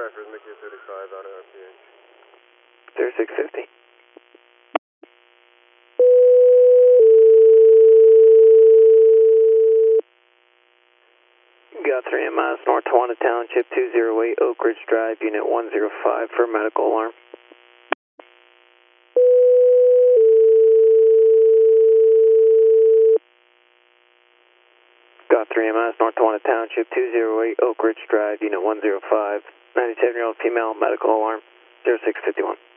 Cyphers, Mickey 35 out of MPH. 0650. Got 3 miles North Tawana Township, 208 Oak Ridge Drive, Unit 105 for medical alarm. Got 3 miles North Tawana Township, 208 Oak Ridge Drive, Unit 105, 97-year-old female, medical alarm, 0651.